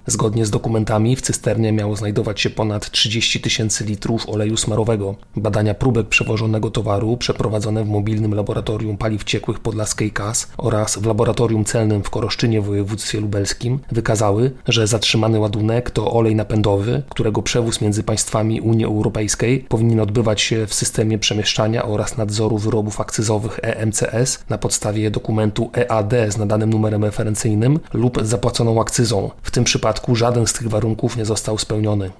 Zgodnie z dokumentami w cysternie miało znajdować się ponad 30 000 litrów oleju smarowego. Badania próbek przewożonego towaru przeprowadzone w mobilnym laboratorium paliw ciekłych Podlaskiej KAS oraz w laboratorium celnym w Koroszczynie w województwie lubelskim wykazały, że zatrzymany ładunek to olej napędowy, którego przewóz między państwami Unii Europejskiej powinien odbywać się w systemie przemieszczania oraz nadzoru wyrobów akcyzowych EMCS na podstawie dokumentu EAD z nadanym numerem referencyjnym lub zapłaconą akcyzą. W tym przypadku żaden z tych warunków nie został spełniony.